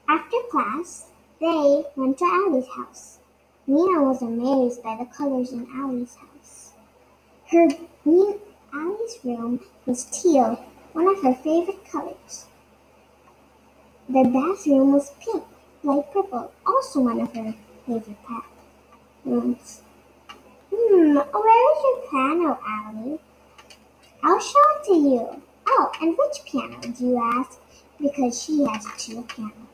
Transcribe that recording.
After class, they went to Allie's house. Nina was amazed by the colors in Allie's house. Her Allie's room was teal, one of her favorite colors. The bathroom was pink, light purple, also one of her favorite rooms. Where is your piano, Allie? I'll show it to you. Oh, and which piano, do you ask? Because she has two pianos.